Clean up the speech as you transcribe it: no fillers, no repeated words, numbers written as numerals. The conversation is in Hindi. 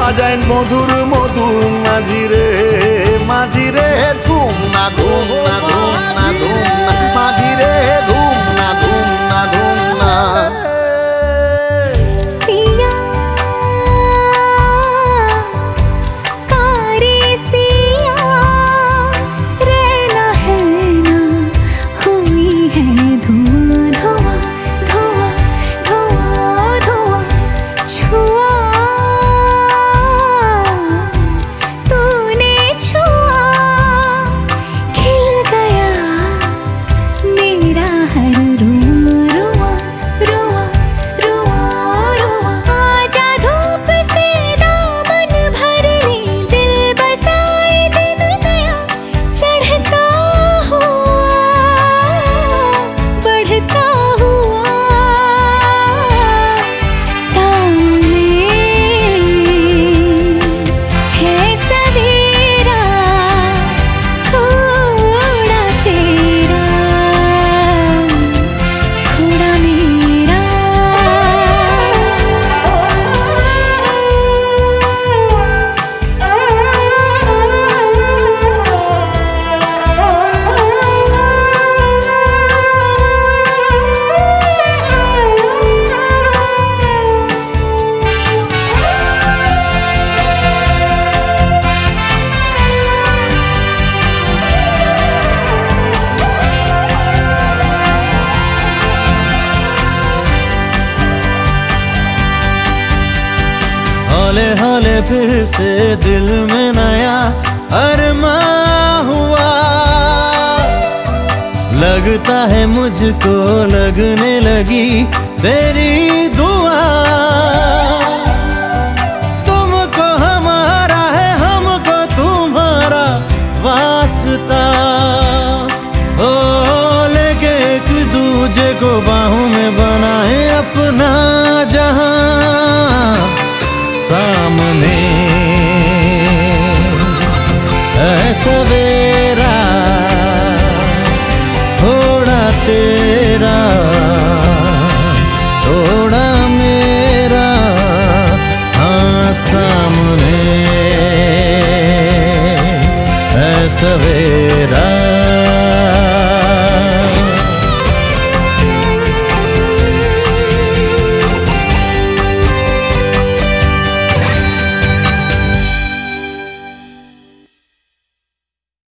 বাজায় মধুর মধুর মাঝিরে মাঝিরে ধুম না ধুম না ধুম না ধুম না মাঝিরে ধুম না ধুম না ধুম না। हौले हौले फिर से दिल में नया अरमां हुआ, लगता है मुझको लगने लगी तेरी दुआ। तुमको हमारा है हमको तुम्हारा वास्ता, ओ लेके एक दूजे को बाहों में बनाए अपना जहां। सामने है सवेरा थोड़ा तेरा थोड़ा मेरा, हाँ सामने है सवेरा।